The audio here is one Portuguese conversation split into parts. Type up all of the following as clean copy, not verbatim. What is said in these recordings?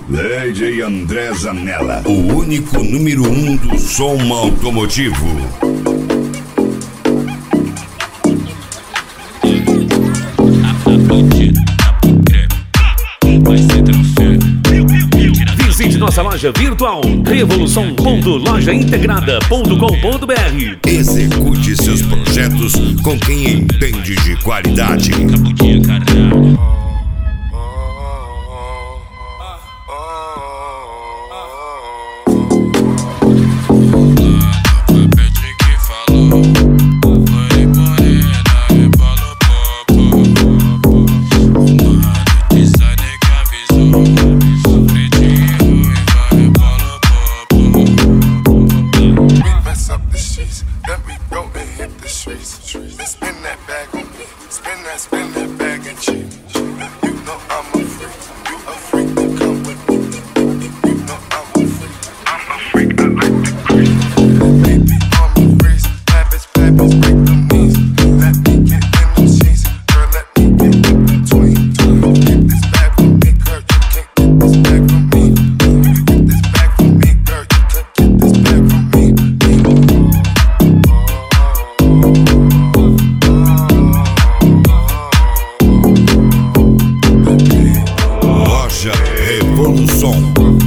DJ André Zanella, o único número 1 do som automotivo. Visite nossa loja virtual revolução.lojaintegrada.com.br. Execute seus projetos com quem entende de qualidade. Spin that bag and cheese. You know I'm a freak. You a freak to come with me. You know I'm a freak. I'm a freak. I like the creep. Baby on my wrist, pappers, break the knees. Let me get in the sheets, girl. Let me get in between. Get this bag from me, girl. You can't get this bag from me. You get this bag from me, girl. You can't get this bag from me. Revolução.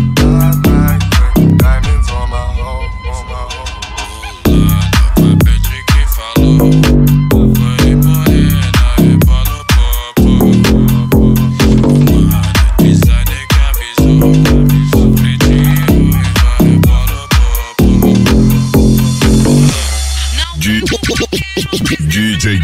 DJ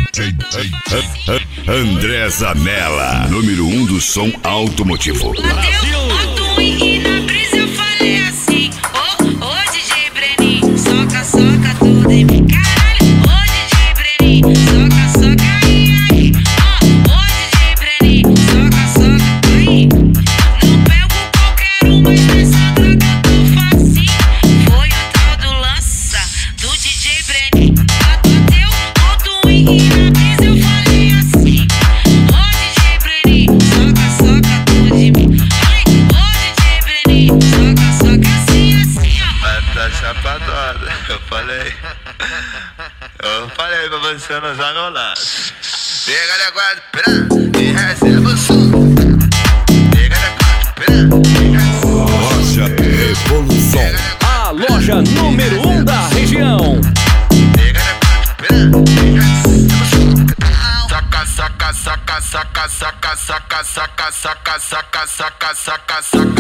André Zanella, número 1 do som automotivo. E na brisa eu falei assim: ô DJ Breninho, soca, soca tudo em mim, caralho. Ô DJ Breninho, soca, soca aí. Ô DJ Breninho, soca, soca aí. Não pego qualquer um, mas nessa droga eu tô facinho. Foi o tal do lança do DJ Breninho. Bateu o twin e na brisa eu falei assim: ô DJ Breninho, soca, soca tudo em mim. Soca assim, assim, ó. Vai pra chapadona, eu falei pra você não usar meu laço. Pega de quatro, e receba o som. Pega de quatro, Loja Revolução. A loja número 1 da região. pega de quatro, e receba o som. Saca, saca, saca, saca, saca, saca, saca, saca, saca, saca, saca, saca,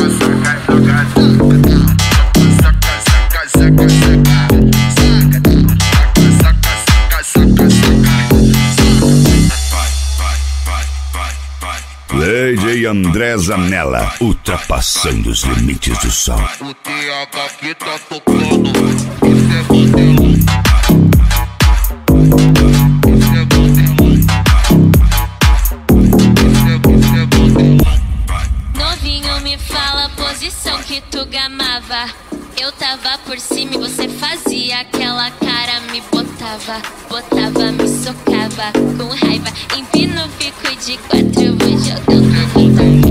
DJ André Zanella, ultrapassando os limites do som. O TH aqui tá tocando. Isso é bandelão. Isso é bandelão. Isso é bandelão. Novinho, me fala a posição que tu gamava. Eu tava por cima e você fazia aquela cara, me botava, me socava com raiva. Empino, fico de quatro, eu vou jogando na tua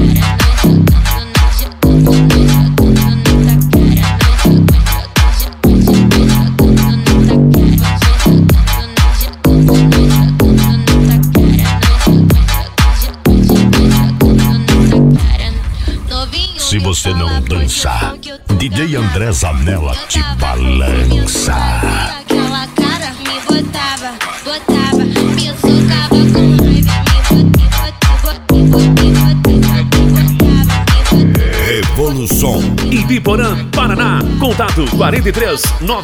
Se você não dançar, DJ André Zanella te balança. Aquela cara me botava, me socava com raiva, me botava. Revolução. Ibiporã, Paraná. Contato 43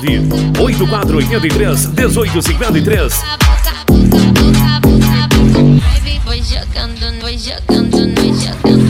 98483 1853. Vai jogando, vai jogando, vai jogando.